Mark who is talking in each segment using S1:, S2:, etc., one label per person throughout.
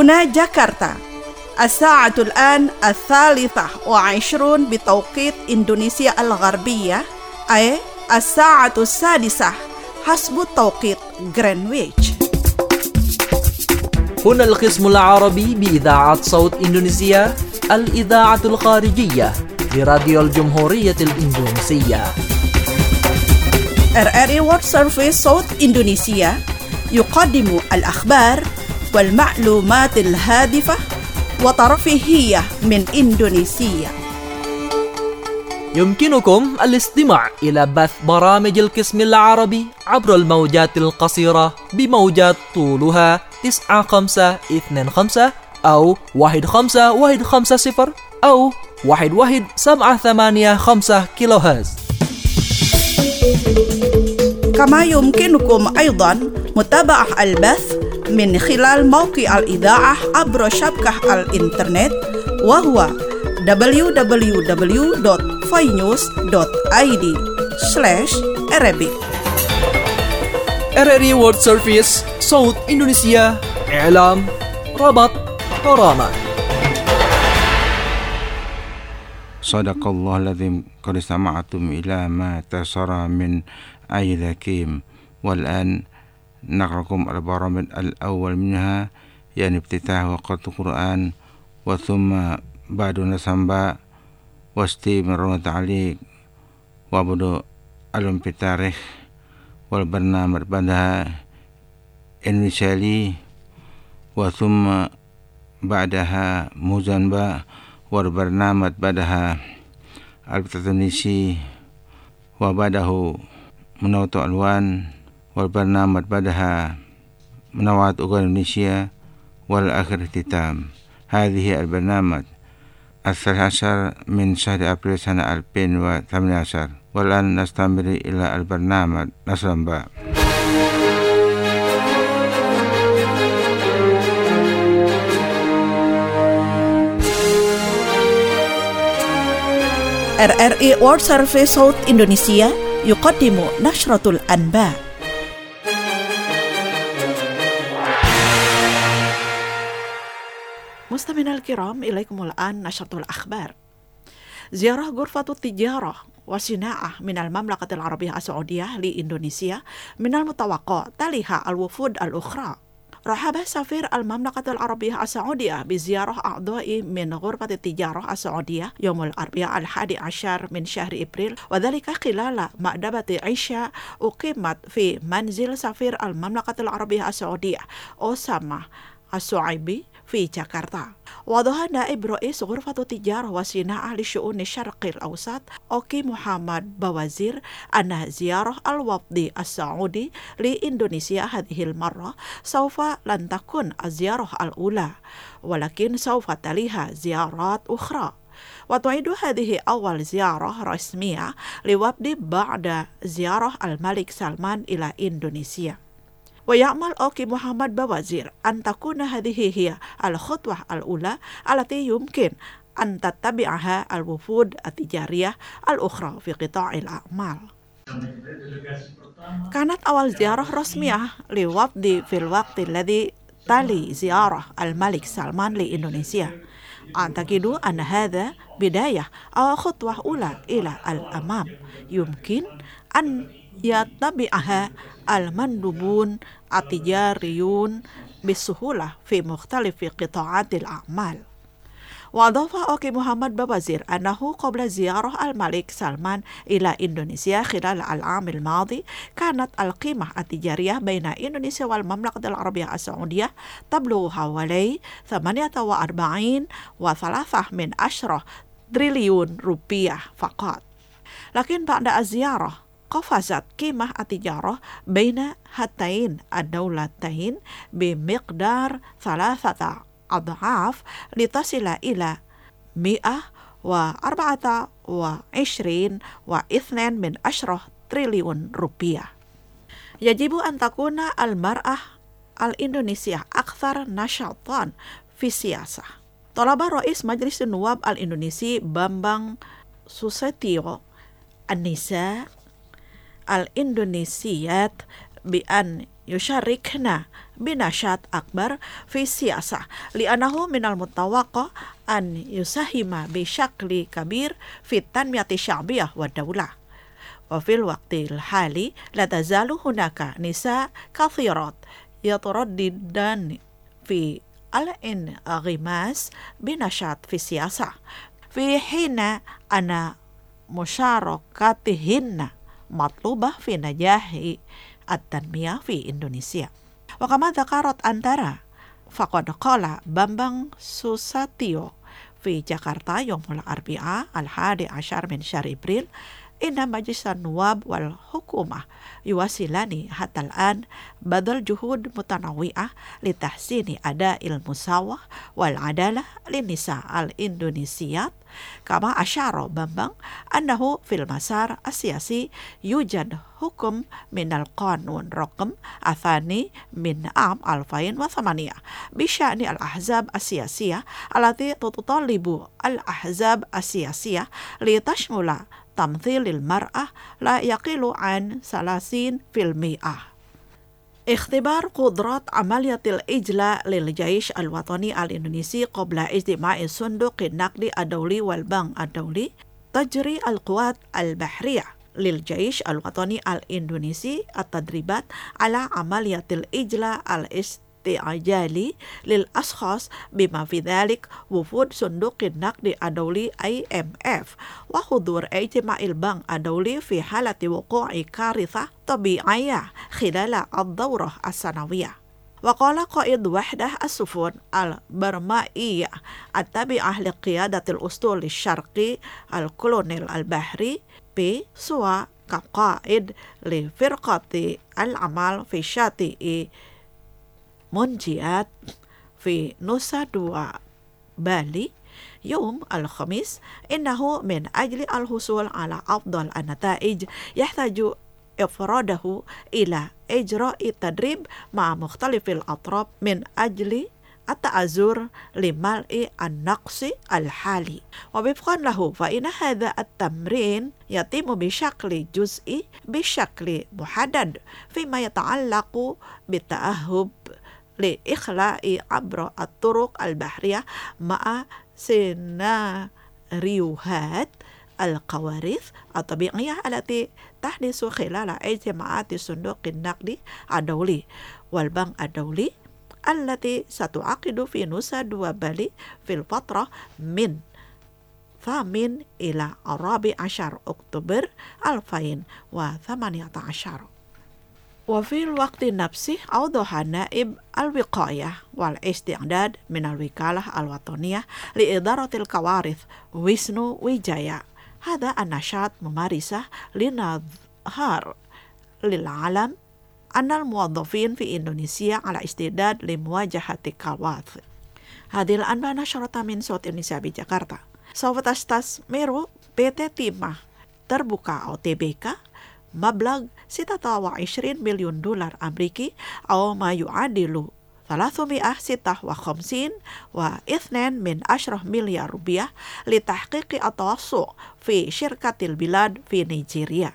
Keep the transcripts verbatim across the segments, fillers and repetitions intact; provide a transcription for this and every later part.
S1: هنا جاكرتا الساعة الآن الثالثة وعشرون بتوقيت إندونيسيا الغربية، أي الساعة السادسة حسب توقيت غرينتش.
S2: هنا القسم العربي بإذاعة صوت إندونيسيا، الإذاعة الخارجية لراديو الجمهورية الإندونيسية.
S1: إر إر إي World Service صوت إندونيسيا يقدم الأخبار والمعلومات الهادفة وترفيهية من إندونيسيا.
S2: يمكنكم الاستماع إلى بث برامج القسم العربي عبر الموجات القصيرة بموجات طولها تسعة خمسة اثنين خمسة أو واحد خمسة واحد خمسة صفر أو واحد واحد سبعة ثمانية خمسة كيلو هرتز.
S1: كما يمكنكم أيضا متابعة البث من خلال موقع الإذاعة عبر شبكة الإنترنت وهو دبليو دبليو دبليو دوت فاينيوز دوت آي دي سلاش Arabic.
S2: إر إر إي World Service صوت إندونيسيا، إعلام، ربط، برامج.
S3: صدق الله العظيم. قد استمعتم إلى ما تسرى من آي ذكيم، والآن نقرأكم البرامج الأول منها، يعني افتتاح وقت القرآن، وثم بعد نسمبا واستمرار تعليق وبدو علم في التاريخ والبرنامج بعدها إنشالي، وثم بعدها موزنبا والبرنامج بعدها التونسي، وبعده منوط ألوان والبرنامج بعدها منوعات أغاني إندونيسيا، والآخر اختتام. هذه البرنامج الثالث عشر من شهر أبريل سنة ألفين وثمانية عشر. والآن نستمر إلى البرنامج نسمبا.
S1: إر إر إي World Service صوت إندونيسيا يقدم نشرة الأنباء. مستمعينا الكرام، إليكم الآن نشرة الأخبار. زيارة غرفة التجارة والصناعة من المملكة العربية السعودية لإندونيسيا من المتوقع تليها الوفود الأخرى. رحب سفير المملكة العربية السعودية بزيارة أعضاء من غرفة التجارة السعودية يوم الأربعاء الحادي عشر من شهر إبريل، وذلك خلال مأدبة عشاء أقيمت في منزل سفير المملكة العربية السعودية أسامة الشعيبي في جاكرتا. وضح نائب رئيس غرفة التجارة والصناعة لشؤون الشرق الأوسط أوكي محمد بوازير أن زيارة الوفد السعودي لإندونيسيا هذه المرة سوف لن تكون الزيارة الأولى، ولكن سوف تليها زيارات أخرى، وتعد هذه أول زيارة رسمية لوفد بعد زيارة الملك سلمان إلى إندونيسيا. ويأمل أوكي محمد بوازير أن تكون هذه هي الخطوة الأولى التي يمكن أن تتبعها الوفود التجارية الأخرى في قطاع الأعمال. كانت أول زيارة رسمية لوفد في الوقت الذي تلي زيارة الملك سلمان لإندونيسيا. أعتقد أن هذا بداية أو خطوة أولى إلى الأمام يمكن أن يتبعها المندوبون التجاريون بسهولة في مختلف قطاعات الأعمال. وأضاف أوكي محمد بوازير أنه قبل زيارة الملك سلمان إلى إندونيسيا خلال العام الماضي كانت القيمة التجارية بين إندونيسيا والمملكة العربية السعودية تبلغ حوالي ثمانية وأربعين وثلاثة من عشرة تريليون روبية فقط. لكن بعد الزيارة قفزت قيمة التجارة بين هاتين الدولتين بمقدار ثلاثة أضعاف لتصل إلى مئة وأربعة وعشرين واثنين من عشرة تريليون روبية. يجب أن تكون المرأة الإندونيسية أكثر نشاطا في السياسة. طلب رئيس مجلس النواب الإندونيسي بامبang Susetio النساء الإندونيسيات بأن يشاركن بنشاط أكبر في السياسة لأنه من المتوقع أن يساهم بشكل كبير في التنمية الشعبية والدولة. وفي الوقت الحالي لا تزال هناك نساء كثيرات يترددن في الانغماس بنشاط في السياسة في حين أن مشاركتهن مطلوبة في نجاح التنمية في إندونيسيا. وكما ذكرت أنترا فقد قال بامبang Susatyo في جاكرتا يوم الأربعاء الحادي عشر من شهر إبريل إن مجلس النواب والحكومة يواصلان حتى الآن بذل جهود متنوعة لتحسين أداء المساواة والعدالة للنساء الإندونيسيات. كما أشار بامبang أنه في المسار السياسي يوجد حكم من القانون رقم الثاني من عام ألفين وثمانية بشأن الأحزاب السياسية التي تتطلب الأحزاب السياسية لتشمل تمثيل المرأة لا يقل عن ثلاثين بالمئة. اختبار قدرات عملية الإجلاء للجيش الوطني الإندونيسي قبل اجتماع صندوق النقد الدولي والبنك الدولي. تجري القوات البحرية للجيش الوطني الإندونيسي التدريبات على عملية الإجلاء الاستعجالي للأشخاص بما في ذلك وفود صندوق النقد الدولي آي إم إف وحضور اجتماع البنك الدولي في حالة وقوع كارثة طبيعية خلال الدورة السنوية. وقال قائد وحدة السفن البرمائية التابعة لقيادة الأسطول الشرقي الكولونيل البحري بي سوا كقائد لفرقة العمل في شاطئ منجيات في نوسا دوا بالي يوم الخميس إنه من أجل الحصول على أفضل النتائج يحتاج إفراده إلى إجراء تدريب مع مختلف الأطراف من أجل التأزر لملء النقص الحالي. ووفقا له فإن هذا التمرين يتم بشكل جزئي بشكل محدد فيما يتعلق بالتأهب لإخلاء عبر الطرق البحرية مع سيناريوهات الكوارث الطبيعية التي تحدث خلال اجتماعات صندوق النقد الدولي والبنك الدولي التي ستعقد في نوسا دوا بالي في الفترة من الثامن إلى الرابع عشر أكتوبر ألفين وثمانية عشر. وفي الوقت نفسه أوضح نائب الوقاية والاستعداد من الوكالة الوطنية لإدارة الكوارث ويسنو ويجايا هذا النشاط ممارسة لنظهر للعالم أن الموظفين في إندونيسيا على استعداد لمواجهة الكوارث. هذه الأنباء نشرتها من صوت إندونيسيا بجاkarta. Sobat Astas Meru P T Timah terbuka أو T B K مبلغ ستة وعشرين مليون دولار أمريكي أو ما يعادل ثلاثمائة وستة وخمسين فاصلة اثنين من عشرة مليار روبية لتحقيق التوسع في شركة البلاد في نيجيريا.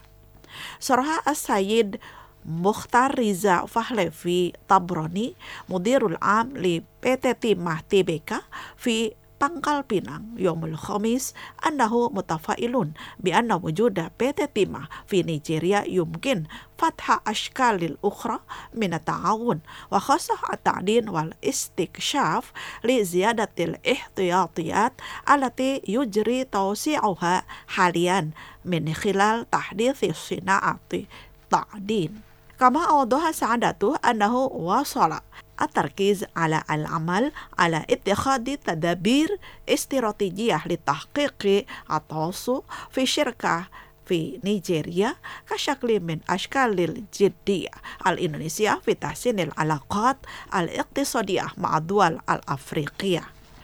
S1: صرح السيد مختار رزا فهلفي طبراني مدير العام ل P T Timah T B K في Pangkal Pinang يوم الخميس أنه متفائل بأن وجود P T Timah في نيجيريا يمكن فتح أشكال أخرى من التعاون وخاصة التعدين والاستكشاف لزيادة الاحتياطيات التي يجري توسيعها حاليا من خلال تحديث صناعة التعدين. كما أوضح سعادته أنه وصل التركيز على العمل على اتخاذ تدابير استراتيجية لتحقيق التوسع في الشركة في نيجيريا كشكل من أشكال الجدية الإندونيسية في تحسين العلاقات الاقتصادية مع الدول الأفريقية.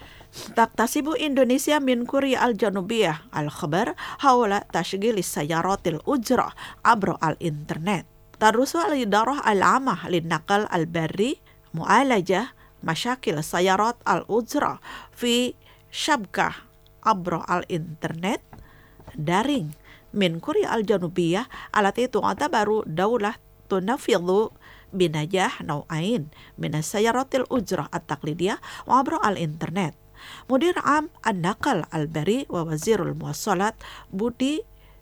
S1: تكتسب إندونيسيا من كوريا الجنوبية الخبر حول تشغيل السيارات الأجرة عبر الإنترنت. تدرس الإدارة العامة للنقل البري معالجة مشاكل السيارات الأجرة في شبكة عبر الإنترنت دارين من كوريا الجنوبية التي تعتبر دولة تنفذ بنجاح نوعين من السيارات الأجرة التقليدية وعبر الإنترنت. مدير عام النقل البري ووزير المواصلات بودي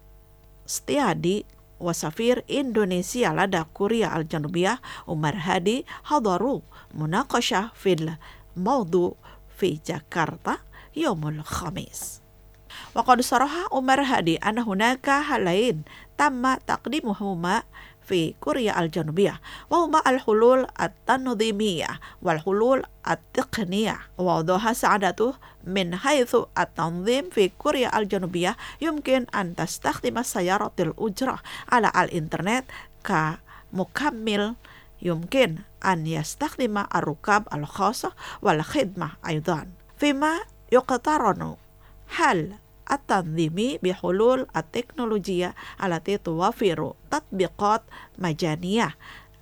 S1: ستيادي وسفير إندونيسيا لدى كوريا الجنوبية عمر هادي حضروا مناقشة في الموضوع في جاكرتا يوم الخميس. وقد صرح عمر هادي أن هناك حلين تم تقديمهما في كوريا الجنوبية، وهما الحلول التنظيمية والحلول التقنية. ووضح سعادته من حيث التنظيم في كوريا الجنوبية يمكن أن تستخدم السيارات الأجرة على الإنترنت كمكمل، يمكن أن يستخدم الركاب الخاصة والخدمة أيضا، فيما يقترن حل التنظيمي بحلول التكنولوجيا التي توفر تطبيقات مجانية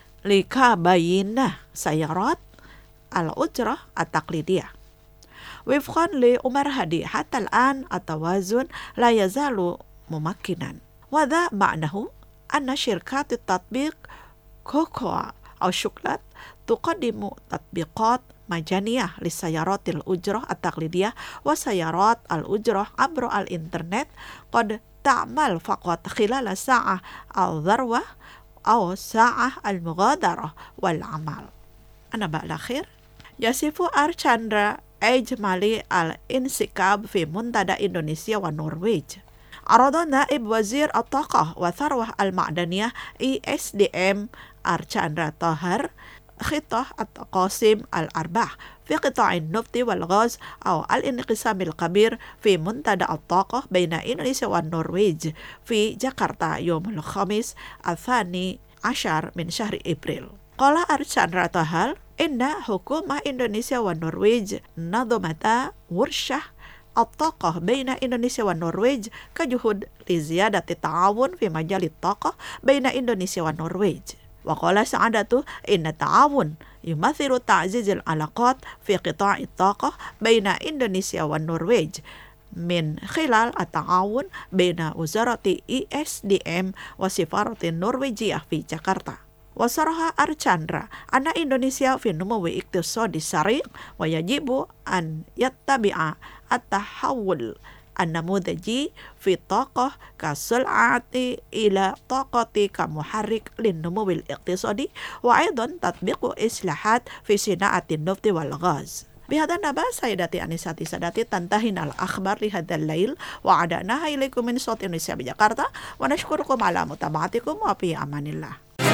S1: لكابين سيارات الأجرة التقليدية. وفقا لعمر هادي حتى الآن التوازن لا يزال ممكنا، وذا معناه أن شركات التطبيق كوكوا أو شوكلات تقدم تطبيقات مجانية للسيارات الأجرة التقليدية، وسيارات الأجرة عبر الإنترنت قد تعمل فقط خلال ساعة الذروة أو ساعة المغادرة والعمل. أنا بالأخير يصف أرشاندرا أجمالي الانسكاب في منتدى إندونيسيا والنرويج. عرض نائب وزير الطاقة والثروة المعدنية إي إس دي إم أرشاندرا طاهر خطة التقاسيم الأرباح في قطاع النفط والغاز أو الانقسام الكبير في منتدى الطاقة بين إندونيسيا والنرويج في جاكرتا يوم الخميس الثاني عشر من شهر إبريل. قال أرشاندرا طاهر إن حكومة إندونيسيا والنرويج نظمتا ورشة الطاقة بين إندونيسيا والنرويج كجهود لزيادة التعاون في مجال الطاقة بين إندونيسيا والنرويج. وقال سعادته إن التعاون يمثل تعزيز العلاقات في قطاع الطاقة بين إندونيسيا والنرويج من خلال التعاون بين وزارة إي إس دي إم وسفارة النرويجية في جاكرتا. وصرح أرشاندرا أن إندونيسيا في نمو اقتصادي سريع ويجب أن يتبع التحول النموذجي في الطاقة كسلعة إلى طاقة كمحرك للنمو الاقتصادي، وأيضا تطبيق إصلاحات في صناعة النفط والغاز. بهذا النبأ سيداتي أنساتي سادتي تنتهينا الأخبار لهذا الليل، وعدناها إليكم من صوت إندونيسيا بجاكرتا، ونشكركم على متابعتكم وفي أمان الله.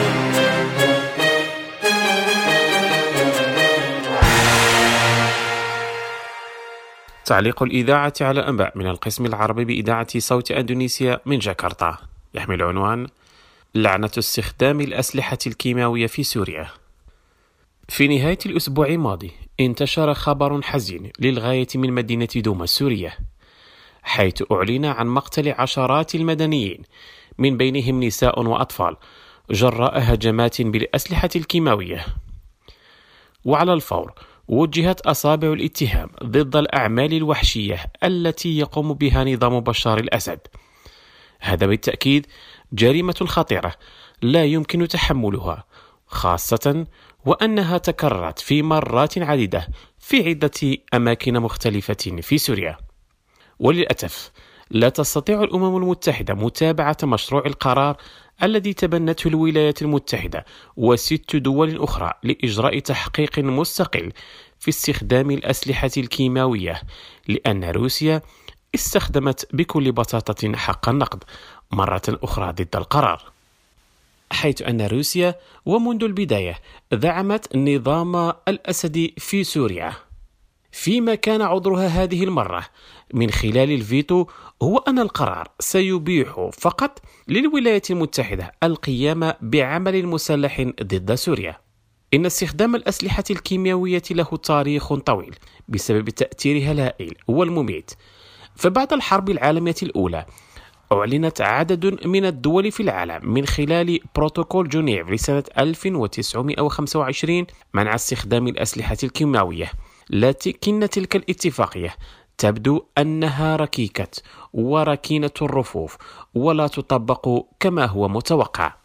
S4: تعليق الإذاعة على أنباء من القسم العربي بإذاعة صوت أندونيسيا من جاكرتا يحمل عنوان: لعنة استخدام الأسلحة الكيماوية في سوريا. في نهاية الأسبوع الماضي انتشر خبر حزين للغاية من مدينة دوما السورية، حيث أعلن عن مقتل عشرات المدنيين من بينهم نساء وأطفال جراء هجمات بالأسلحة الكيماوية. وعلى الفور وجهت أصابع الاتهام ضد الأعمال الوحشية التي يقوم بها نظام بشار الأسد. هذا بالتأكيد جريمة خطيرة لا يمكن تحملها، خاصة وأنها تكررت في مرات عديدة في عدة أماكن مختلفة في سوريا. وللأسف لا تستطيع الأمم المتحدة متابعة مشروع القرار الذي تبنته الولايات المتحدة وست دول أخرى لإجراء تحقيق مستقل في استخدام الأسلحة الكيماوية، لأن روسيا استخدمت بكل بساطة حق النقد مرة أخرى ضد القرار، حيث أن روسيا ومنذ البداية دعمت نظام الأسد في سوريا، فيما كان عذرها هذه المرة من خلال الفيتو هو أن القرار سيبيح فقط للولايات المتحدة القيام بعمل مسلح ضد سوريا. إن استخدام الأسلحة الكيميائية له تاريخ طويل بسبب تأثيرها الهائل والمميت. فبعد الحرب العالمية الأولى أعلنت عدد من الدول في العالم من خلال بروتوكول جنيف لسنة ألف وتسعمائة وخمسة وعشرين منع استخدام الأسلحة الكيماوية، لكن تلك الاتفاقية تبدو أنها ركيكة وركينة الرفوف ولا تطبق كما هو متوقع.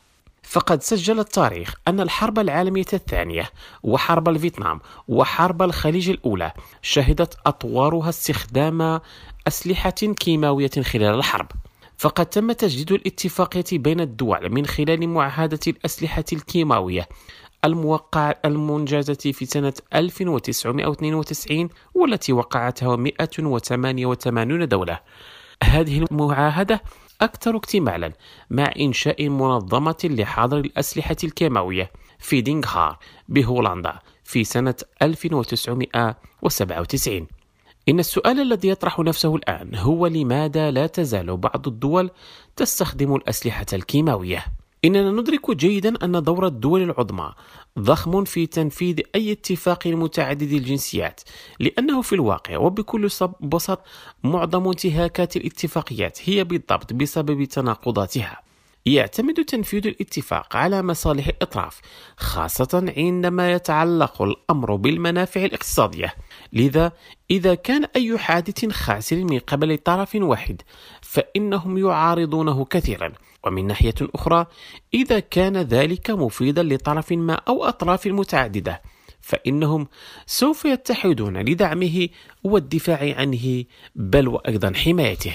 S4: فقد سجل التاريخ أن الحرب العالمية الثانية وحرب الفيتنام وحرب الخليج الأولى شهدت أطوارها استخدام أسلحة كيماوية خلال الحرب. فقد تم تجديد الاتفاقية بين الدول من خلال معاهدة الأسلحة الكيماوية الموقع المنجزة في سنة ألف وتسعمائة واثنين وتسعين، والتي وقعتها مئة وثمانية وثمانين دولة. هذه المعاهدة أكثر اكتمالا مع إنشاء منظمة لحظر الأسلحة الكيماوية في دينغهار بهولندا في سنة ألف وتسعمائة وسبعة وتسعين. إن السؤال الذي يطرح نفسه الآن هو: لماذا لا تزال بعض الدول تستخدم الأسلحة الكيماوية؟ إننا ندرك جيدا أن دور الدول العظمى ضخم في تنفيذ أي اتفاق متعدد الجنسيات، لأنه في الواقع وبكل بساطة معظم انتهاكات الاتفاقيات هي بالضبط بسبب تناقضاتها. يعتمد تنفيذ الاتفاق على مصالح الأطراف، خاصة عندما يتعلق الأمر بالمنافع الاقتصادية. لذا إذا كان أي حادث خاسر من قبل طرف واحد فإنهم يعارضونه كثيرا، ومن ناحية أخرى إذا كان ذلك مفيدا لطرف ما أو أطراف متعددة فإنهم سوف يتحدون لدعمه والدفاع عنه، بل وأيضا حمايته.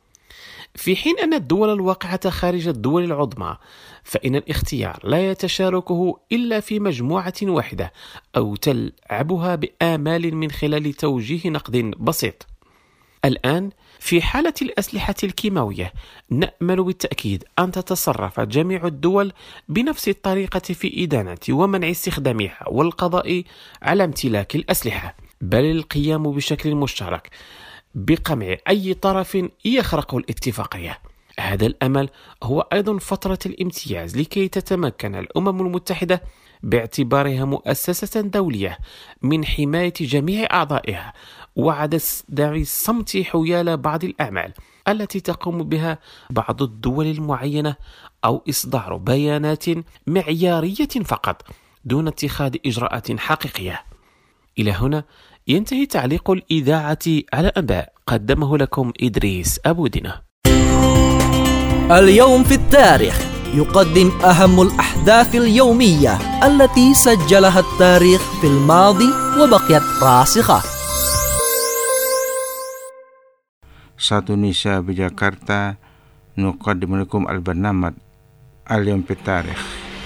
S4: في حين أن الدول الواقعة خارج الدول العظمى فإن الاختيار لا يتشاركه إلا في مجموعة واحدة أو تلعبها بآمال من خلال توجيه نقد بسيط. الآن في حالة الأسلحة الكيماوية نأمل بالتأكيد أن تتصرف جميع الدول بنفس الطريقة في إدانة ومنع استخدامها والقضاء على امتلاك الأسلحة، بل القيام بشكل مشترك بقمع أي طرف يخرق الاتفاقية. هذا الأمل هو أيضا فترة الامتياز لكي تتمكن الأمم المتحدة باعتبارها مؤسسة دولية من حماية جميع أعضائها وعدم الصمت حيال بعض الأعمال التي تقوم بها بعض الدول المعينة أو إصدار بيانات معيارية فقط دون اتخاذ إجراءات حقيقية. إلى هنا ينتهي تعليق الإذاعة على أنباء، قدمه لكم إدريس أبو دينة.
S2: اليوم في التاريخ يقدم أهم الأحداث اليومية التي سجلها التاريخ في الماضي وبقيت راسخة.
S3: سات إندونيسيا بجاكرتا نقدم لكم البرنامج اليوم في التاريخ.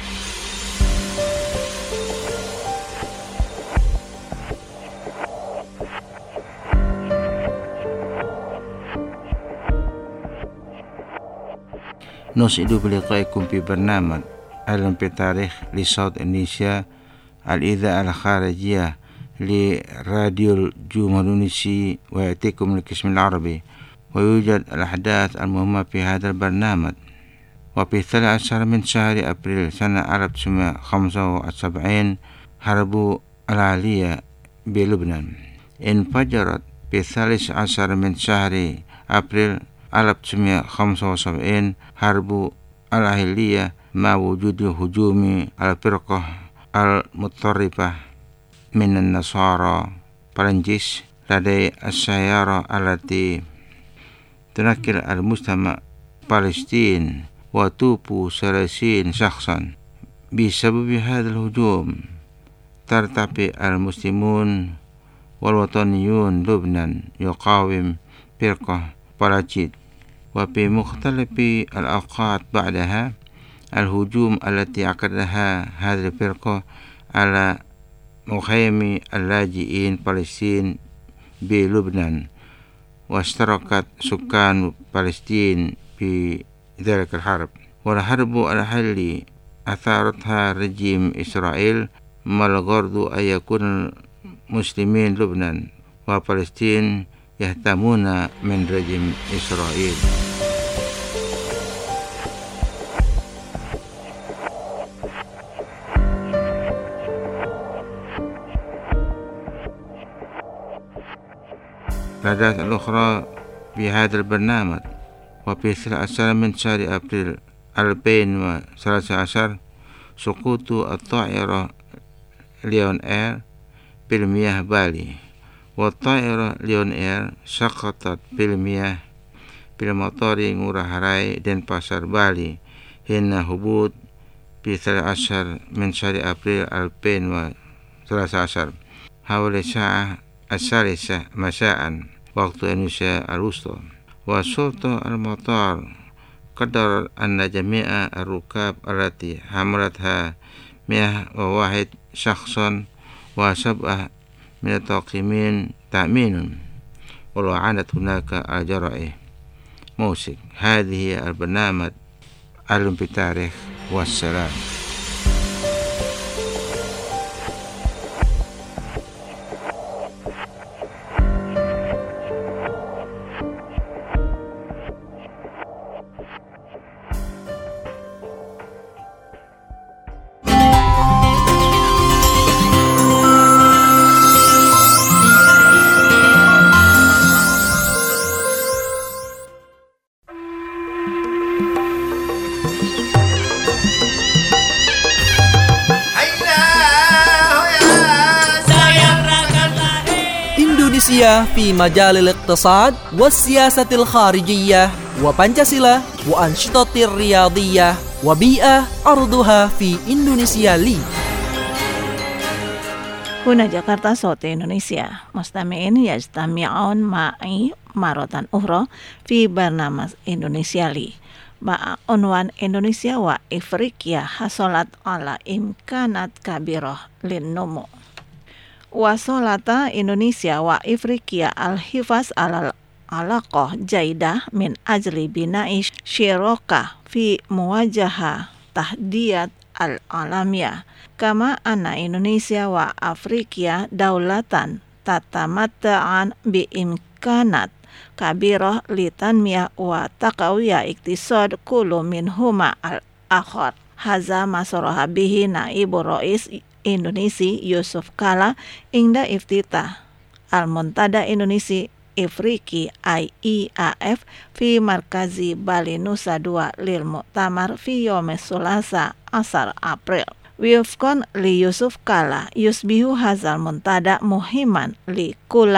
S3: نسعد بلقائكم في برنامج اليوم في التاريخ لصوت إندونيسيا، الإذاعة الخارجية لراديو الجمهورية الإندونيسية، ويأتيكم القسم العربي. ويوجد الأحداث المهمة في هذا البرنامج. وفي الثالث عشر من شهر أبريل سنة ألف وتسعمائة وخمسة وسبعين حرب العالية بلبنان انفجرت. في الثالث عشر من شهر أبريل ألف وتسعمائة وخمسة وسبعين حرب الأهلية مع وجود هجوم على الفرقة المتطرفة من النصارى فرنجيس لدى السيارة التي تنقل المجتمع فلسطين وتوفي ثلاثين شخصا. بسبب هذا الهجوم ترتفع المسلمون والوطنيون لبنان يقاوم فرقة فلاجيل. وفي مختلف الأوقات بعدها الهجوم التي عقدها هذه الفرقة على مخيم اللاجئين فلسطين بلبنان، واشتركت سكان فلسطين في ذلك الحرب. والحرب الأهلية أثارتها رجيم إسرائيل ما الغرض أن يكون مسلمين لبنان وفلسطين يهتمون من رجيم إسرائيل. الأحداث الأخرى في هذا البرنامج. وفي الثالث من شهر أبريل ألفين وثلاثة عشر سقوط الطائرة ليون إير في المياه بالي. والطائرة ليون إير سقطت في المياه في مطار ngurah rai Denpasar بالي حين هبوط في الثالث عشر من شهر أبريل ألفين وثلاثة عشر حوالي الساعة الثالثة مساء وقت إندونيسيا الوسطى. وسلطة المطار قدر أن جميع الركاب التي حملتها مئة وواحد شخصا وسبعة من الطاقمين تأمين، ولو عانت هناك الجرائم موسك. هذه البرنامج علم بالتاريخ والسلام.
S2: إندونيسيا في مجال الاقتصاد والسياسة الخارجية وبنشاسيلا وأنشطة الرياضية وبيئة أرضها في إندونيسيا لي.
S5: هنا جاكرتا صوت إندونيسيا. مستمعين يجتمعون معي مرة أخرى في برنامج إندونيسيا لي مع عنوان إندونيسيا وإفريقيا حصلت على إمكانات كبيرة للنمو. وصلت إندونيسيا وإفريقيا الحفاظ على العلاقة جيدة من أجل بناء شراكة في مواجهة تحديات العالمية، كما أن إندونيسيا وأفريقيا دولتان تتمتعان بإمكانات كبيرة لتنمية وتقوية اقتصاد كل منهما الآخر. هذا ما صرح به نائب رئيس إندونيسي يوسف كالا عند افتتاح المنتدى إندونيسي إفريقي آي إي إيه إف في مركز بالي نوسا دوا للمؤتمر في يوم الثلاثاء عشر أبريل. وفقا ليوسف كالا يصبح هذا المنتدى مهما لكل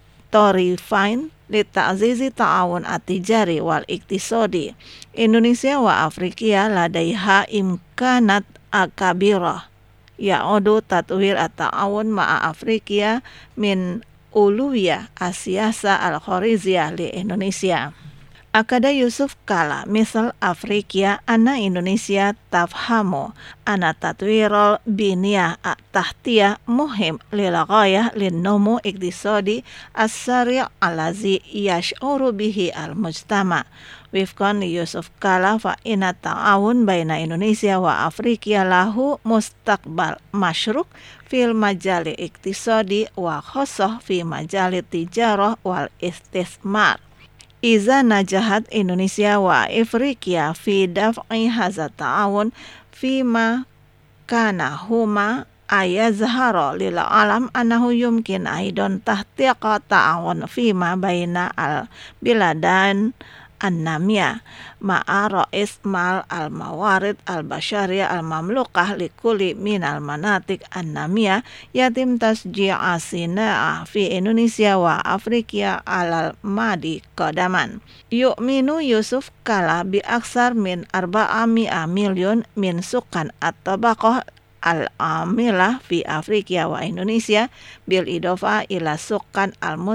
S5: الطرفين لتعزيز التعاون التجاري والاقتصادي. إندونيسيا وأفريقيا لديها إمكانات كبيرة يعود تطوير التعاون مع أفريقيا من أولوية السياسة الخارجية لإندونيسيا. أكد يوسف كالا مثل أفريقيا أن إندونيسيا تفهم أن تطوير البنية التحتية مهم للغاية للنمو الاقتصادي السريع الذي يشعر به المجتمع. وفقا ليوسف كالا فإن التعاون بين إندونيسيا وأفريقيا له مستقبل مشروق في المجال الاقتصادي وخاصة في مجال التجارة والاستثمار. إذا نجحت إندونيسيا وإفريقيا في دفع هذا التعاون فيما كان هما يظهر للعالم أنه يمكن أيضا تحقيق التعاون فيما بين البلدان النامية مع رئيس مال الموارد البشرية المملوكة لكل من المناطق النامية. يتم تشجيع الصناعة في إندونيسيا وأفريقيا على الماضي قدما. يؤمن يوسف كالا بأكثر من أربعمائة مليون من سكان الطبقة العاملة في أفريقيا وإندونيسيا بالإضافة إلى سكان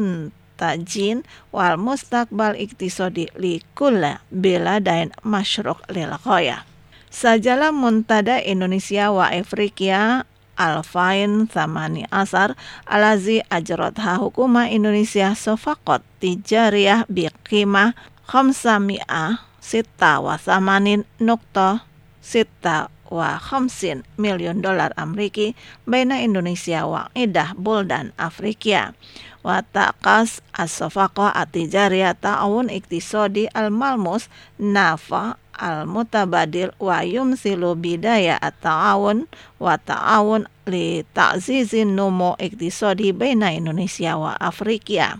S5: المنتجين والمستقبل اقتصادي لكل بلدين مشروق للغاية. سجل منتدى إندونيسيا وإفريقيا ألفين وثمانية عشر الذي أجرتها حكومة إندونيسيا صفقات تجارية بقيمة خمسمائة وستة وثمانين نقطة ستة وخمسين مليون دولار أمريكي بين إندونيسيا وعدة بلدان أفريقيا. وتعكس الصفقة التجارية تعاون اقتصادي الملموس نفع المتبادل ويمثل بداية التعاون والتعاون لتعزيز النمو الاقتصادي بين إندونيسيا وأفريقيا.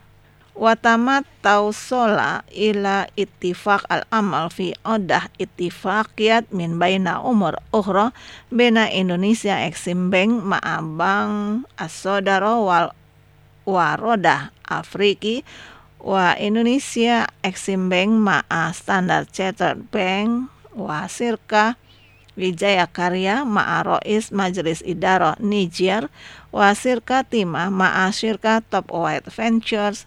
S5: وتم توصل إلى اتفاق العمل في عدة اتفاقيات من بين أمور أخرى بين إندونيسيا إكسيم بانك مع بنك الصدارة والرودا أفريقي وإندونيسيا إكسيم بانك مع ستاندرد تشارترد بانك وشركة Wijaya Karya ma'a Rois Majlis Idarah Niger wa Sirka Timah ma'a Syirka Top White Ventures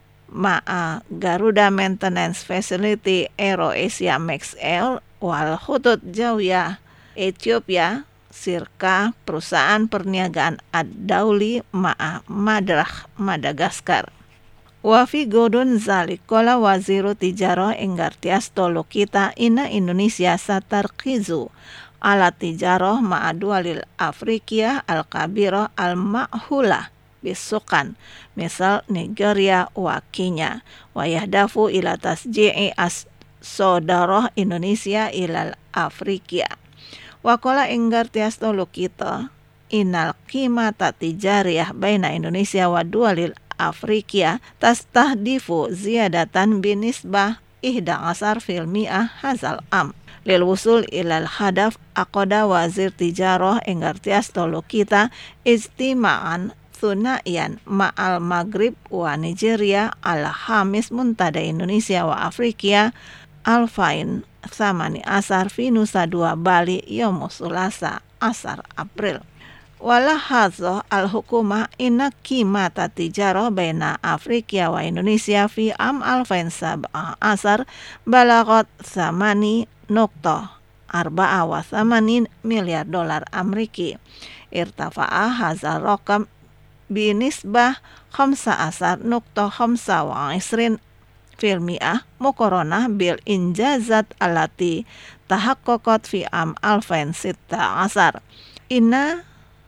S5: ma'a Garuda Maintenance Facility Aero Asia Max Air wal Hudud Jawiyah Ethiopia Sirka Perusahaan Perniagaan Ad-Dauli ma'a Madrah Madagaskar. Wa fi godun zalik kola waziru tijaro enggartias tolo kita ina Indonesia satarkizu ala tijaro ma'adwalil Afrikia al-kabiro al-ma'hula bisukan misal Nigeria wa Kenya wa yahdafu ila tasji'i as sodaroh Indonesia ilal Afrikia wa kola enggartias tolo kita inal qimata tijariyah baina Indonesia wa dualil Afrikia tastahdifu ziyadatan binisbah ihda asar fil mi'ah hazal am lil wusul ilal hadaf aqoda wazir tijarah enggartias tolo kita istima'an thunaian ma'al Maghrib wa Nigeria al hamis muntada Indonesia wa Afrikia alfain thamani asar fi Nusa Dua Bali yomusulasa asar April. Wala hadza al-hukumah inna qimata tijarah baina Afrika wa Indonesia fi am alfain sab'a asar balagot samani nukta arba'a wa samanin miliar dolar Ameriki. Irtafa'a hadza raqam binisbah khamsa asar nukta khamsa wa isrin fil mi'ah muqaranah bil injazat allati tahaqqaqat fi am alfain sitta asar. Inna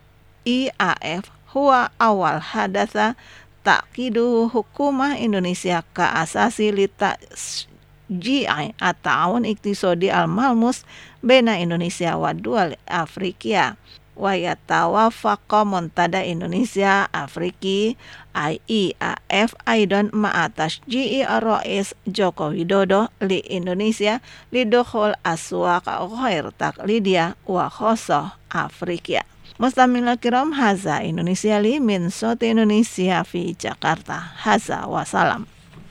S5: I A F huwa awal hadatha takidu hukumah Indonesia ka asasi lita G I at-ta'awun iktisodi al-malmus bena Indonesia wa dual Afrikia wa yatawafaqa muntada Indonesia Afriki I A F aidan ma'atash G I ar-Rais Joko Widodo li Indonesia lidukhul aswaq ghair taqlidiyah wa khosoh Afrikia. Mustamila kiram haza Indonesia li min Soti Indonesia fi Jakarta. Haza wassalam.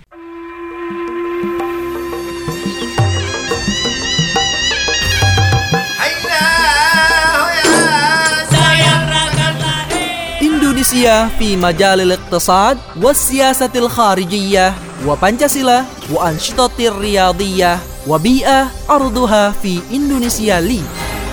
S2: Indonesia fi majalil iqtisad wa siyasatil kharijiyah wa Pancasila wa anshitatir riyadiyah wa bi'ah arduha fi Indonesia li.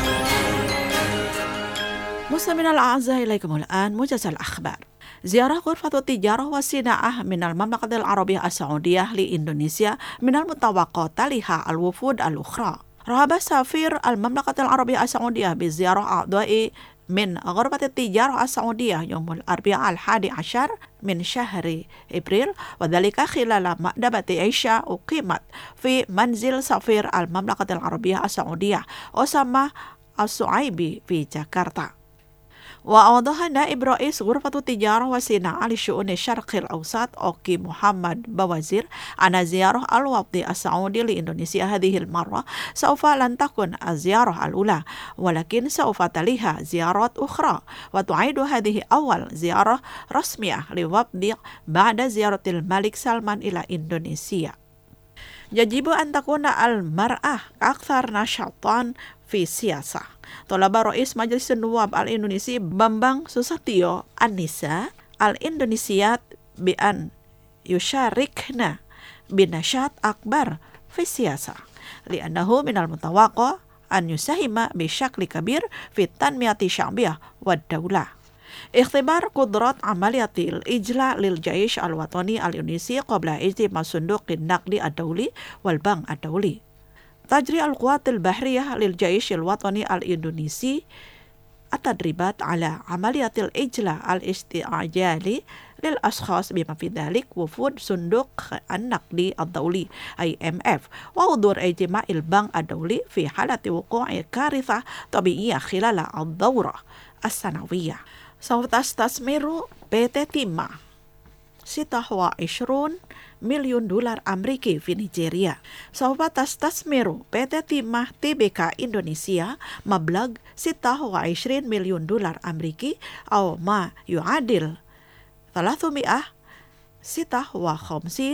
S1: مستمعينا الأعزاء إليكم الآن موجز الأخبار. زيارة غرفة التجارة والصناعة من المملكة العربية السعودية لإندونيسيا من المتوقع تليها الوفود الأخرى. رحب سفير المملكة العربية السعودية بزيارة أعضاء من غرفة التجارة السعودية يوم الأربعاء الحادي عشر من شهر إبريل، وذلك خلال مأدبة عشاء أقيمت في منزل سفير المملكة العربية السعودية أسامة السعيبي في جاكرتا. وأوضح نائب رئيس غرفة التجارة والصناعة لشؤون الشرق الأوسط أوكي محمد بوزير أن زيارة الوفد السعودي لإندونيسيا هذه المرة سوف لن تكون الزيارة الأولى، ولكن سوف تليها زيارات أخرى، وتعد هذه أول زيارة رسمية لوفد بعد زيارة الملك سلمان إلى إندونيسيا. يجب أن تكون المرأة أكثر نشاطا في السياسة. طلب رئيس مجلس النواب الإندونيسي بامبang Susatyo النساء الإندونيسيات بأن يشاركن بنشاط أكبر في السياسة، لأنه من المتوقع أن يساهم بشكل كبير في التنمية الشعبية والدولة. اختبار قدرات عملية الإجلاء للجيش الوطني الإندونيسي قبل اجتماع صندوق النقد الدولي والبنك الدولي. تجري القوات البحرية للجيش الوطني الإندونيسي التدريبات على عملية الإجلاء الاستعجالي للأشخاص بما في ذلك وفود صندوق النقد الدولي I M F وحضور اجتماع البنك الدولي في حالة وقوع كارثة طبيعية خلال الدورة السنوية. سوف تستثمر بي تي تيما ستة وعشرين مليون دولار أمريكي في نيجيريا. سوف تستثمر بي تي تيما تي بي كا إندونيسيا مبلغ ستة وعشرين مليون دولار أمريكي أو ما يعادل ثلاثمائة وستة وخمسين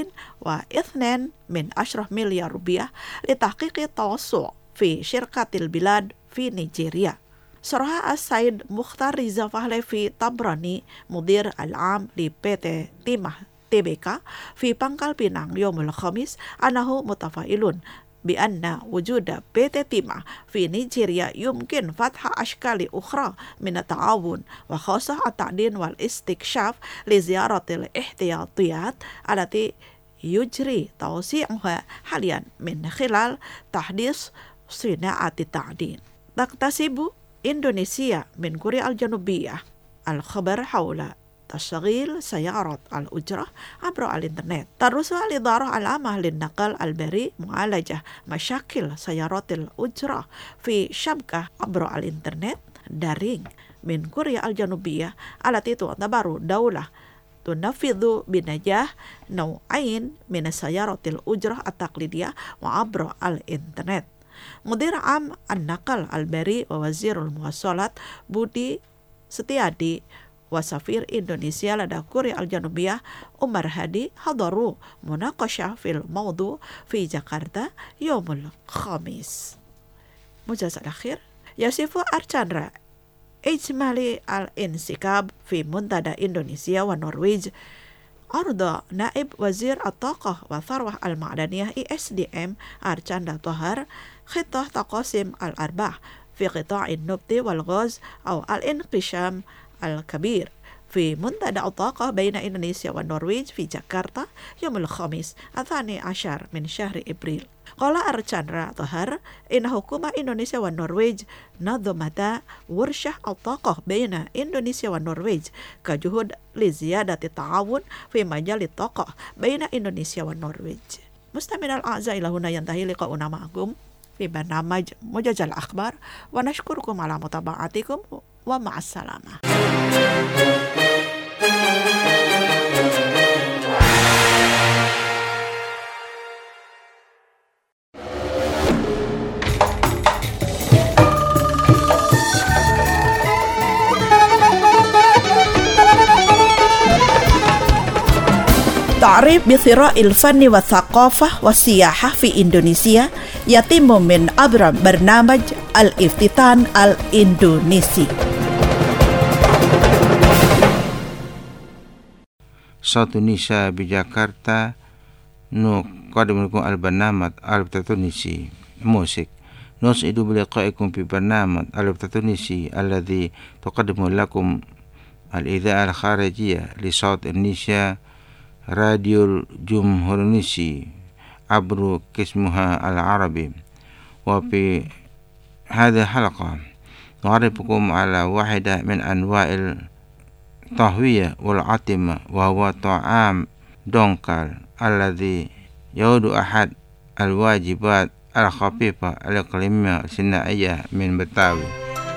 S1: واثنين من عشرة مليار روبيا لتحقيق التوسع في شركة البلاد في نيجيريا. صرح السيد مختار رضا Pahlavi Tabrani مدير العام لبي تي تيمة تي بي كا في بانكال بينang يوم الخميس أنه متفائل بأن وجود بي تي تيمة في نيجيريا يمكن فتح أشكال أخرى من التعاون وخاصة التعدين والاستكشاف لزيارة الاحتياطيات التي يجري توسيعها حاليا من خلال تحديث صناعة التعدين. تكتسب إندونيسيا من كوريا الجنوبية الخبر حول تشغيل سيارات الأجرة عبر الإنترنت. تدرس الإدارة العامة للنقل البري معالجة مشاكل سيارات الأجرة في شبكة عبر الإنترنت دارين من كوريا الجنوبية التي تعتبر دولة تنفذ بنجاح نوعين من السيارات الأجرة التقليدية وعبر الإنترنت. مدير عام النقل البري ووزير المواصلات بودي ستيادي وسفير إندونيسيا لدى كوريا الجنوبية عمر هادي حضروا مناقشة في الموضوع في جاكرتا يوم الخميس. مجاز الأخير يصف أرشاندرا إجمالي الانسكاب في منتدى إندونيسيا والنرويج عرض نائب وزير الطاقة والثروة المعدنية إي إس دي إم أرشاندا طاهر خطة تقاسم الأرباح في قطاع النفط والغاز أو الانقسام الكبير في منتدى الطاقة بين إندونيسيا والنرويج في جاكرتا يوم الخميس الثاني عشر من شهر إبريل. قال أرشاندرا طاهر إن حكومة إندونيسيا والنرويج نظمتا ورشة الطاقة بين إندونيسيا والنرويج كجهود لزيادة التعاون في مجال الطاقة بين إندونيسيا والنرويج. مستمعينا الأعزاء، إلى هنا ينتهي لقاؤنا معكم في برنامج موجز الأخبار، ونشكركم على متابعتكم ومع السلامة. تعريف بثراء الفن والثقافة والسياحة في إندونيسيا يتم من عبر برنامج الافتتان الإندونيسي.
S3: صوت النساء بجاكرتا نقدم لكم البرنامج التونسي موسيقى. نسعد بلقائكم في برنامج التونسي الذي تقدم لكم الإذاعة الخارجية لصوت النساء راديو الجمهورية عبر قسمها العربي. وفي هذه الحلقة نعرفكم على واحدة من أنواع التهوية والعتمة، وهو طعام دونكال الذي يعد أحد الواجبات الخفيفة الإقليمية الصناعية من بتاوي.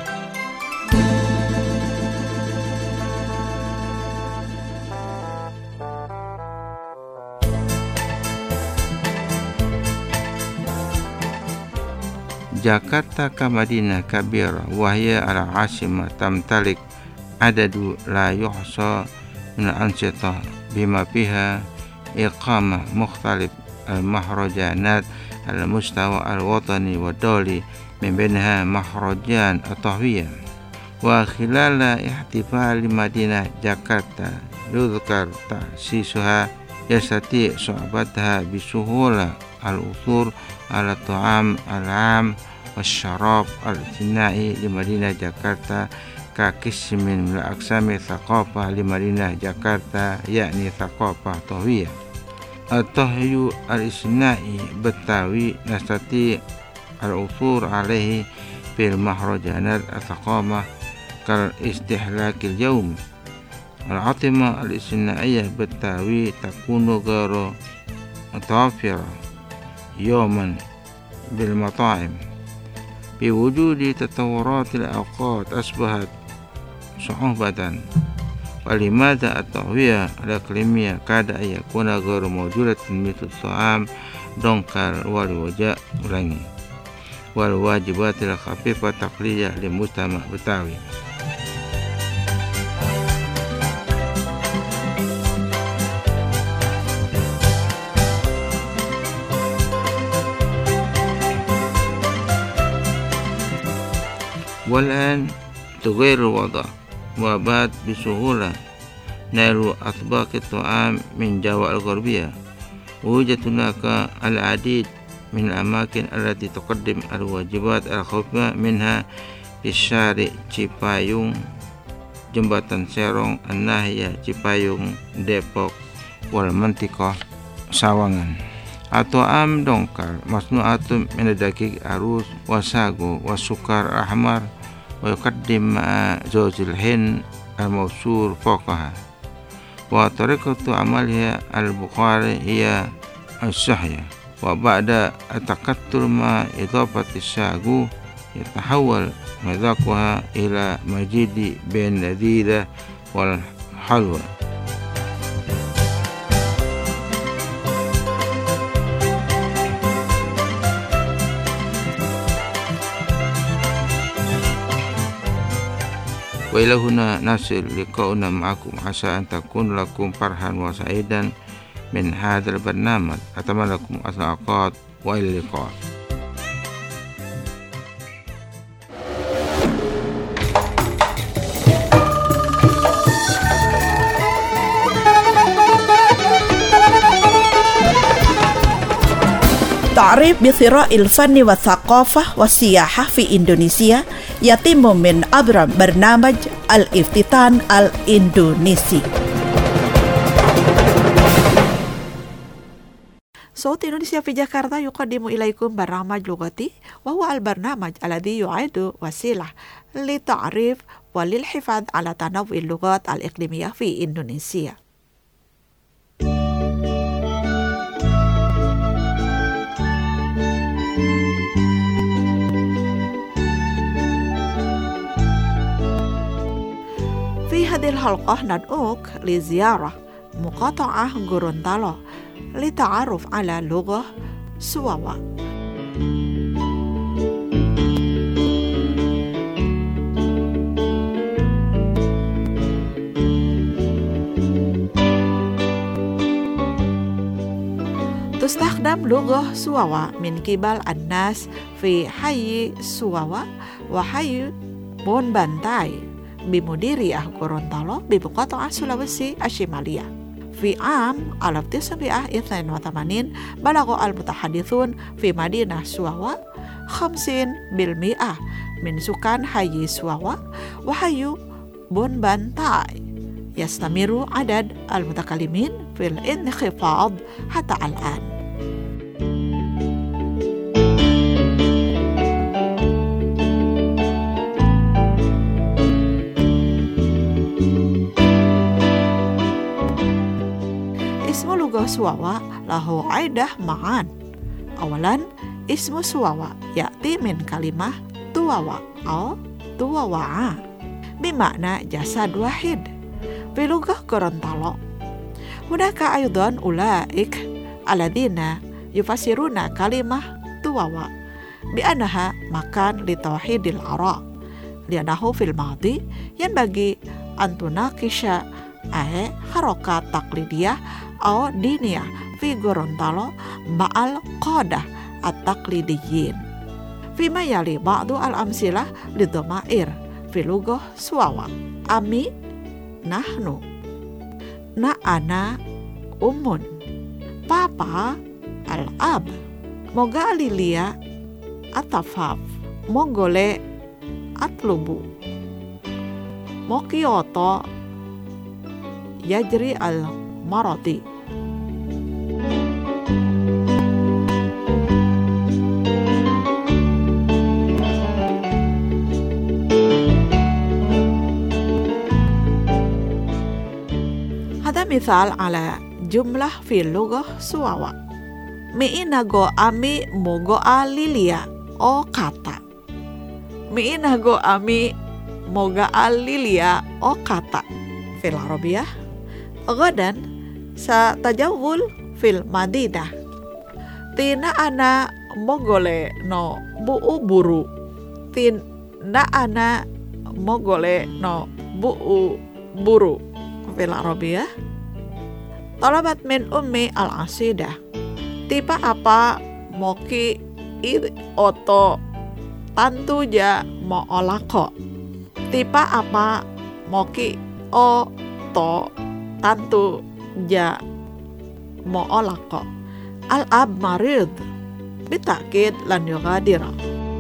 S3: جاكرتا كمدينة كبيرة وهي العاصمة تمتلك عدد لا يحصى من الأنشطة بما فيها إقامة مختلف المهرجانات على المستوى الوطني والدولي، من بينها مهرجان التهوية. وخلال احتفال مدينة جاكرتا يذكر تأسيسها يستطيع صعوبتها بسهولة العثور على الطعام العام والشراب الصناعي لمدينة جاكرتا كقسم من أقسام الثقافة لمدينة جاكرتا، يعني ثقافة طهوية. الطهي الصناعي بالتاوي نستطيع العثور عليه في المهرجانات الثقافة كالاستهلاك اليومي. العطمة الصناعية بالتاوي تكون غير متوفرة يوما بالمطاعم. بوجود تطورات الأوقات أصبحت صعوبة، ولماذا التهوية الإقليمية كاد أن يكون غير موجودة مثل الطعام دونكال والوجاء لني والواجبات الخفيفة التقليدية للمجتمع بتاوي. والآن تغير الوضع وبات بسهولة نيل أطباق الطعام من جاوا الغربية. ويوجد هناك العديد من الأماكن التي تقدم الواجبات الخفيفة منها في الشارع Cipayung, Jembatan Serong, An-Nahiyah, Cipayung, Depok, والمنطقة Sawangan. الطعام دونكر مصنوعة من الدقيق الروز والساغو والسكر الأحمر ويقدم مع زوز الهند الموصول فوقها. وطريقة عملها البخاري هي الصحية. وبعد التكتل مع إضافة الساغو يتحول مذاقها إلى مزيج بين اللذيذة والحلوى. وإلى هنا نصل لقاؤنا معكم. عسى أن تكون لكم فرحا وسعيدا من هذا البرنامج. أتمنى لكم الأوقات وإلى اللقاء.
S1: تعريف بثراء الفن والثقافة والسياحة في إندونيسيا يتم من عبر برنامج الافتتان الإندونيسي. صوت إندونيسيا في جاكرتا يقدم إليكم برنامج لغتي، وهو البرنامج الذي يعد وسيلة للتعريف وللحفاظ على تنوع اللغات الإقليمية في إندونيسيا. في هذه الحلقة ندعوك لزيارة مقاطعة غورونتالو للتعرف على لغة سواوا. تستخدم لغة سواوا من قبل الناس في حي سواوا وحي بون بانتاي بمديرية غورونتالو بمقاطعة سولويسي الشمالية. في عام ألف وتسعمائة واثنين وثمانين بلغ المتحدثون في مدينة سواوا خمسين بالمئة من سكان حي سواوا وحي بون بانتاي. يستمر عدد المتكلمين في الانخفاض حتى الآن. اسم لغة سواوا له عدة معان. أولا، اسم سواوا يأتي من كلمة tuwawa أو tuwawa'a بمعنى جسد واحد. في لغة غورونتالو هناك أيضا أولئك الذين يفسرون كلمة tuwawa بأنها مكان لتوحيد الآراء، لأنه في الماضي ينبغي أن تناقش أي حركات تقليدية أو دينية في غورونتالو مع القادة التقليديين. فيما يلي بعض الأمثلة للضمائر في لغة سواوا. أمي نحن، na ana umun, papa al-ab, moga lilia atafaf, mogole atlubu, mokioto yajri al-marati. مثال على جملة في اللغة سواوا. Miinago ami mogo alilia o kata. Miinago ami moga alilia o kata. في العربية غدا سأتجول في المدينة. Tina ana mogole no bu'u buru. Tina ana mogole no bu'u buru. في العربية طلبت من أمي العصيدة. Tiba apa moki id oto tantu ja mo olako. Tipa apa moki o to tantu ja mo olako. Al-ab marid bitakid lan yugadira.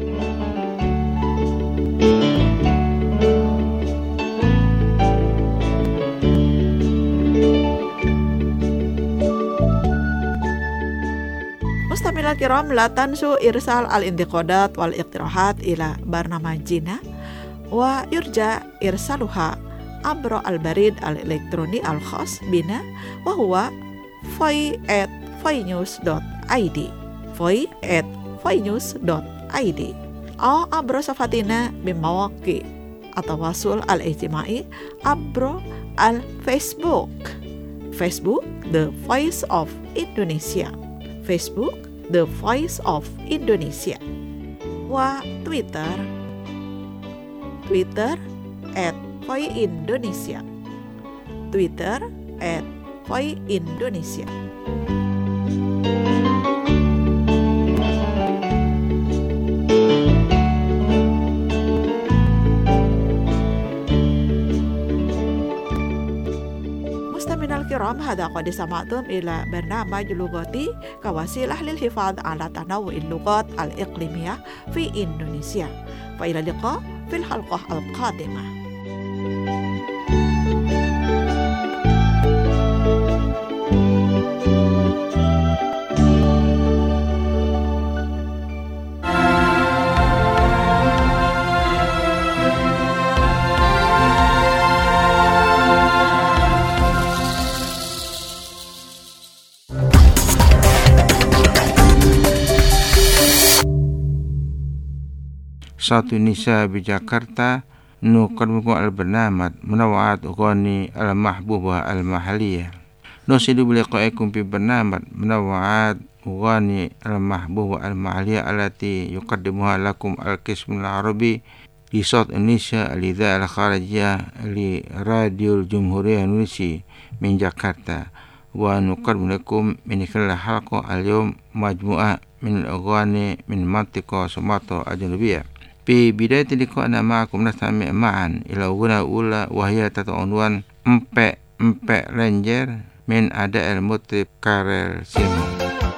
S1: Mustamil al-kiram, la tansu irsal al-intiqadat wal iqtirahat ila barnamajina wa yurja irsaluha abro al-barid al-elektroni al-khas bina wa huwa foi at foinews dot i d foi at foinews dot i d au abro safatina bimawaki atau wasul al-ijtimai abro al-Facebook Facebook The Voice of Indonesia Facebook The Voice of Indonesia wa Twitter Twitter at Voi Indonesia Twitter at Voi Indonesia. Mustaminal kiram, hada qad sama'tum ila barnamaj lughati kawasilah lil hifadz ala tanawu'il lughat al-iqlimiyah fi Indonesia. Wa ila liqa fil halqah al-qadimah.
S3: Satu nisa di Jakarta nuqaddimu al-barnamaj munawwa'at ughani al-mahbubah al-mahaliyah. Nusidu biliqa'ikum fi barnamaj munawwa'at ughani al-mahbubah al-mahaliyah allati yuqaddimuha lakum al-qism al-arabi di Saut Indonesia al-idhaa al-kharijiyah li Radio Jumhuriyah Indonesia min Jakarta wa nuqaddimu lakum min khilal halqa al-yawm majmu'ah min al-aghani min mantiqa Sumatera al-Janubiyah. Fi bidayati liqa'na ma'akum nastami' ma'an ila ghuna ula wa hiya tata'unwan empek empek lenjer min ada el mutrib Karel Simon.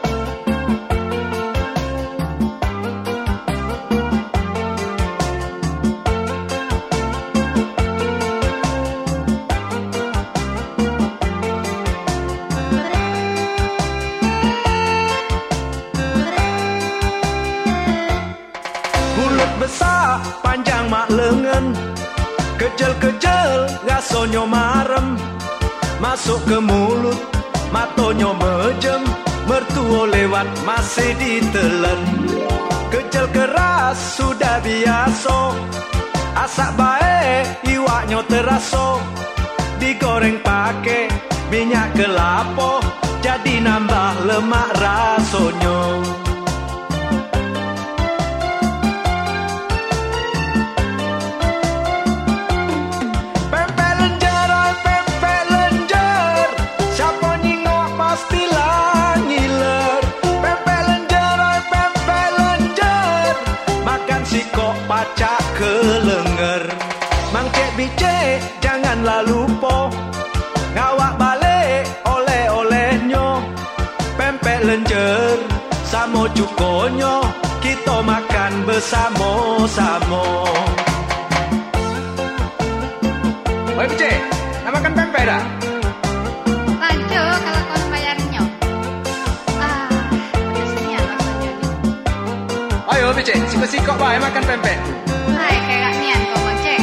S6: Besar panjang mak lengan, kejel-kejel rasonyo marem, masuk ke mulut matonyo mejem, mertuo lewat masih ditelen. Kejel keras sudah biasa, asak baik iwaknyo teraso, digoreng pakai minyak kelapa, jadi nambah lemak rasonyo. Pacak kelenger, mangcek bicek janganlah lupa, ngawak balik oleh-olehnya, pempek lenjer sama cukonyo, kita makan bersama-sama. Oi bicek, nak makan pempek dah?
S7: Lanjut kalau kau bayarnya. Ah, pedasnya rasanya ni.
S6: Ayo bicek, sikok-sikok bae makan pempek.
S7: Hai, kayak nian kau bocek.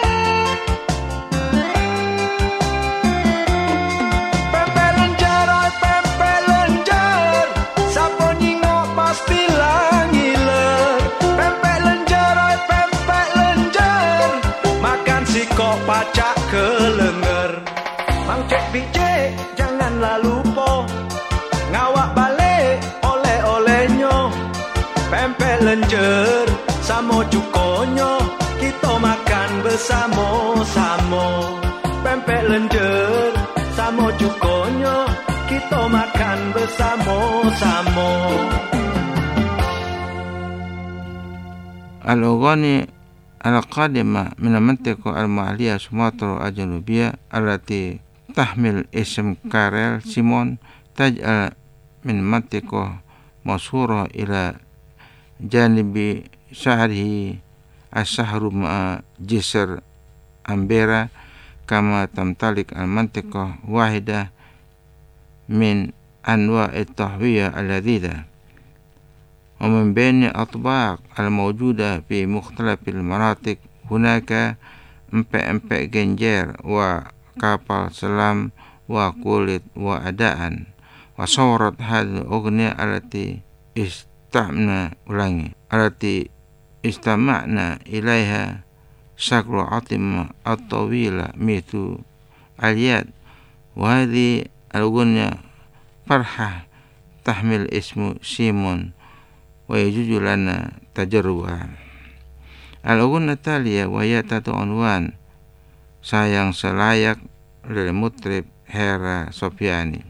S6: Pempek lenjer, oi pempek lenjer, siapa nyingok pastilah ngiler. Pempek lenjer, oi pempek lenjer, makan sikok pacak kelenger. Mangcek bicek janganlah lupa, ngawak balik oleh-olehnya, pempek lenjer sama cukonyo, kita makan bersama-sama. Pempek lenjer sama cukonyo, kita makan bersama-sama.
S3: الأغاني القادمة من المنطقة المالية سومطرة الجنوبية التي تحمل اسم كارل سيمون تجعل من منطقة مشهورة إلى جانب شعره الشهر مع جسر أمبيرا، كما تمتلك المنطقة واحدة من أنواع التهوية اللذيذة. ومن بين الأطباق الموجودة في مختلف المناطق هناك empek-empek genjer وكابل سلام وكولت وأداء. وصورت هذه الأغنية التي استمعنا التي استمعنا إليها شكل عظيم الطويلة مثل اليد. وهذه الأغنية فرحة تحمل اسم سيمون ويجوز لنا تجربها. الأغنية التالية وهي تحت عنوان Sayang Selayak للمطرب هيرا سوفياني.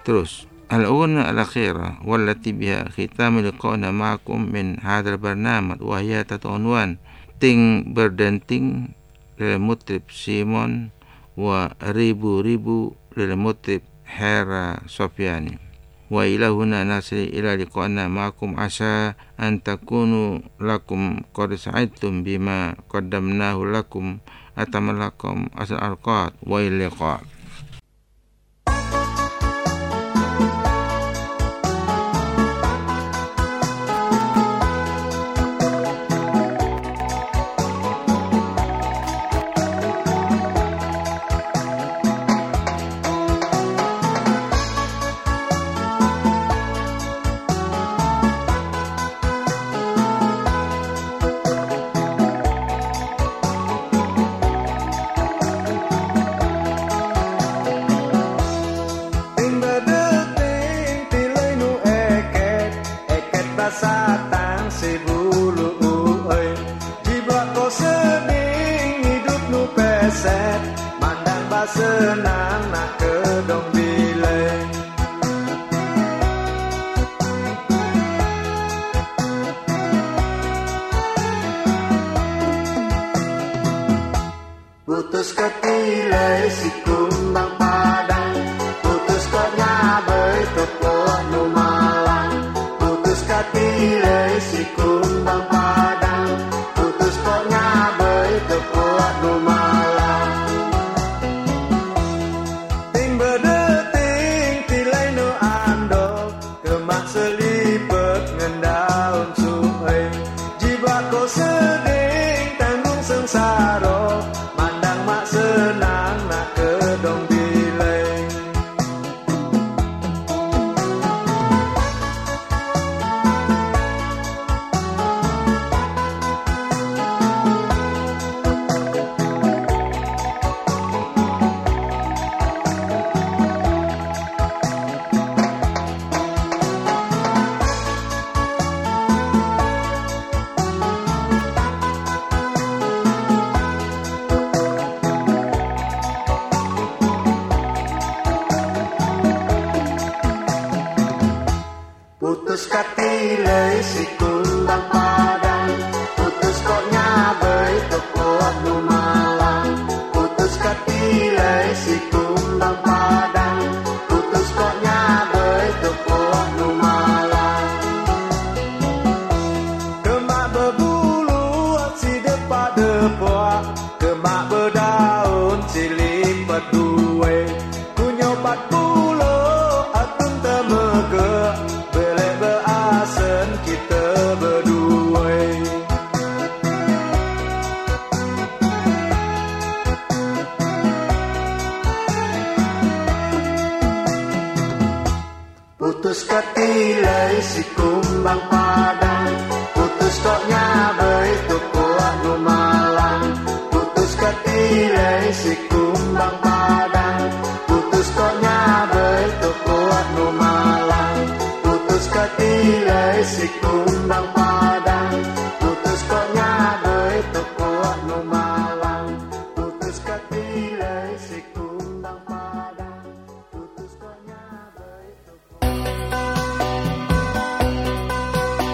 S3: Terus الأغنية الأخيرة والتي بها ختام لقائنا معكم من هذا البرنامج وهي تحت عنوان Ting Berdenting للمطرب سيمون وريبو ريبو للمطرب هيرا صوفياني. وإلى هنا نصل إلى لقائنا معكم، عسى أن تكونوا لكم قد سعدتم بما قدمناه لكم. أتمنى لكم أحسن الأوقات وإلى اللقاء.
S8: Senang nak kedong bilai, putus ketilai si kumbang padang, putus kok nyabai tepuk nu malang, putus ketilai si kumbang padang, putus kok nyabai tepuk nu malang. Putus katilai si kumbang padang, putus kok nyabai tepuk nu malang, putus katilai si kumbang padang, putus kok nyabai tepuk nu malang. Kemak berbulu si depak-depak, kemak berdaun si lipat duwe, ku nyobat pulau atun temegek, kita berdua. Putus katilai si kumbang padang, putus kok nyabai tepuk nu malang, putus katilai si kumbang padang, putus kok nyabai tepuk nu malang, putus katilai si kumbang padang, putus kok nyabai tepuk nu malang, putus katilai si kumbang padang, putus kok nyabai tepuk.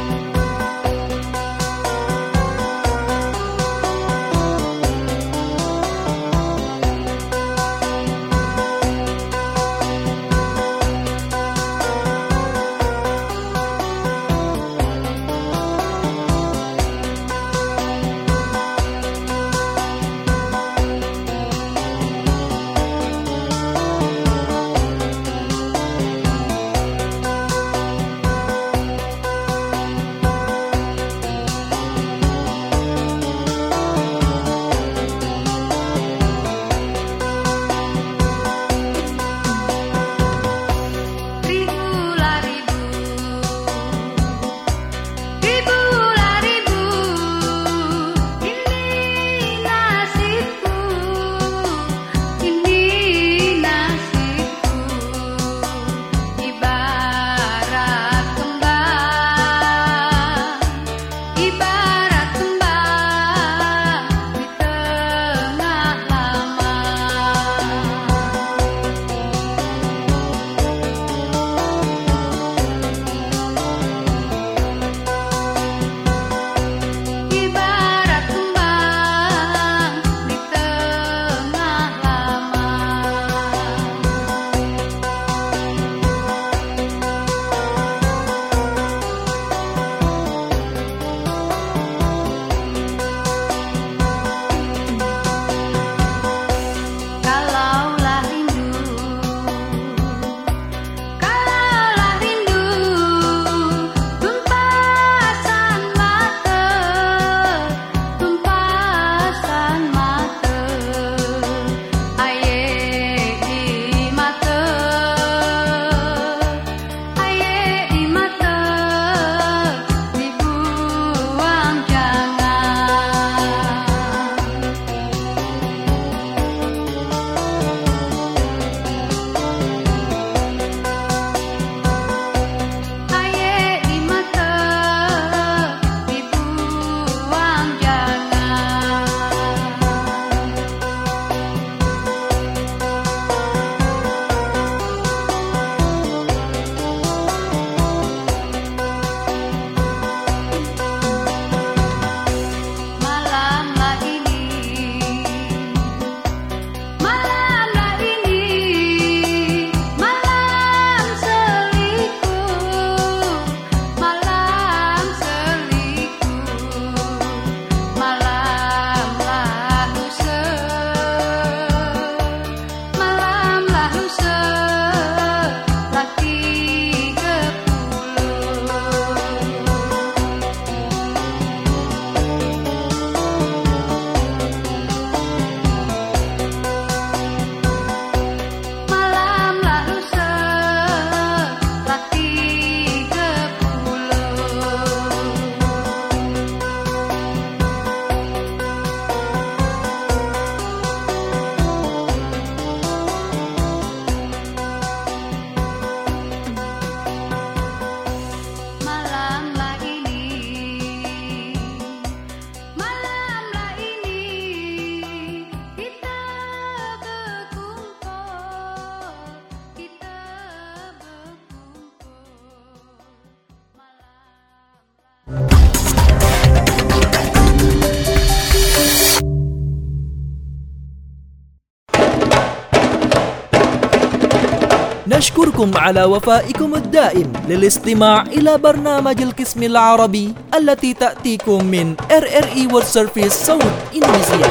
S2: نشكركم على وفائكم الدائم للاستماع إلى برنامج القسم العربي التي تأتيكم من إر إر إي World Service صوت إندونيسيا.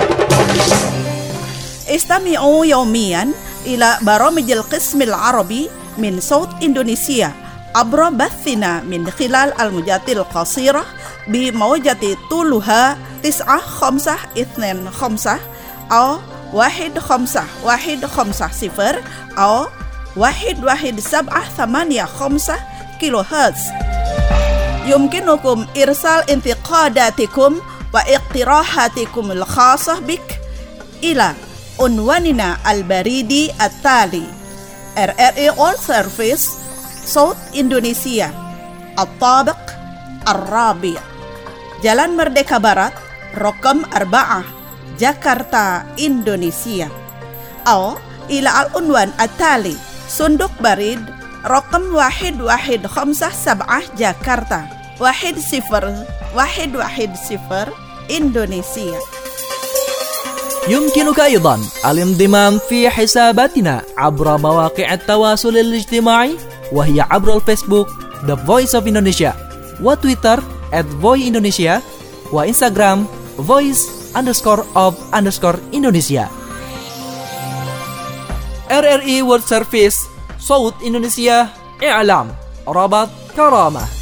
S1: استمعوا يوميا إلى برامج القسم العربي من صوت إندونيسيا عبر بثنا من خلال الموجات القصيرة بموجة طولها تسعة خمسة اثنين خمسة أو واحد خمسة واحد خمسة صفر أو واحد واحد سبعة ثمانية خمسة كيلو هرتز. يمكنكم إرسال انتقاداتكم واقتراحاتكم الخاصة بك إلى عنواننا البريدي التالي: إر إر إي World Service صوت إندونيسيا، الطابق الرابع، Jalan Merdeka Barat, Rokam Arba'ah, Jakarta, Indonesia. أو إلى العنوان التالي: صندوق بريد رقم واحد واحد خمسة سبعة جاكرتا واحد صفر واحد واحد صفر إندونيسيا.
S2: يمكنك أيضا الانضمام في حساباتنا عبر مواقع التواصل الاجتماعي، وهي عبر الفيسبوك The Voice of Indonesia، وتويتر at voice indonesia، وإنستغرام voice underscore of underscore Indonesia. إر إر إي World Service صوت إندونيسيا، إعلام، ربط، كرامة.